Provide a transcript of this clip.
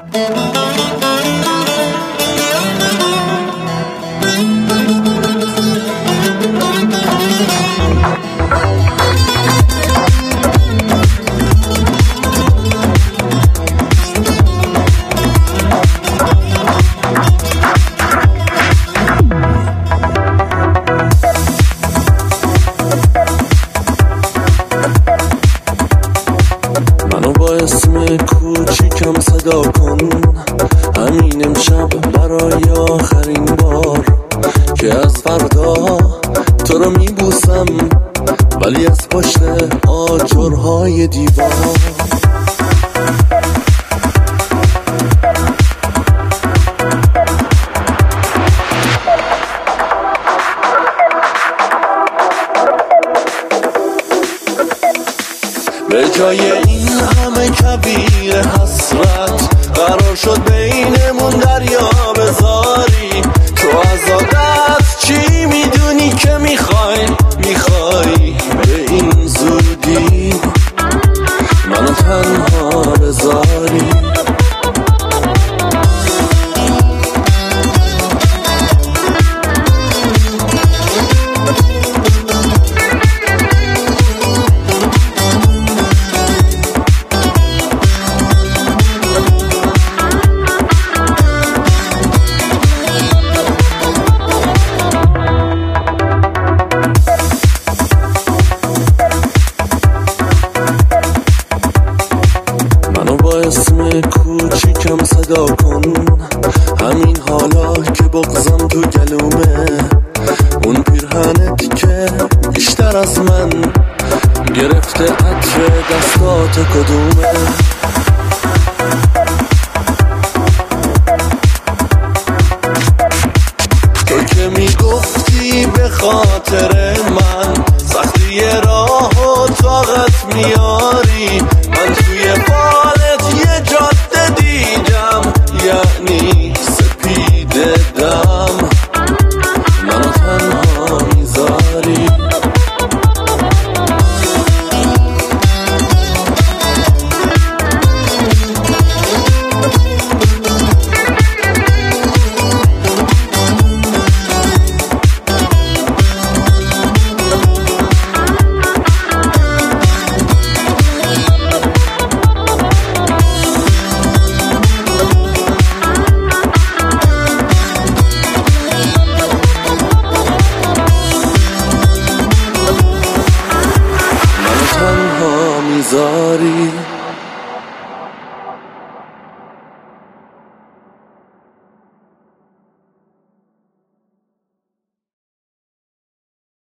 اسم کوچیکم صدا کن، همین امشب برای آخرین بار که از فردا تو رو میبوسم، ولی از پشت آجرهای دیوار. به جای این همه کبیر حسرت قرار شد بینمون دریا بذاری. تو از عادت چی میدونی که میخوای به این زودی منو تنها بذاری. اسم کوچیکم صدا کن، همین حالا که بغضم تو گلومه، اون پیرهنت که بیشتر از من گرفته عطر دستات کدومه. تو که میگفتی به خاطر من سختی راه و طاقت میاری، من توی بالت یه جاده دیدم، یعنی سپید دم منو تنها میذاری. میذاری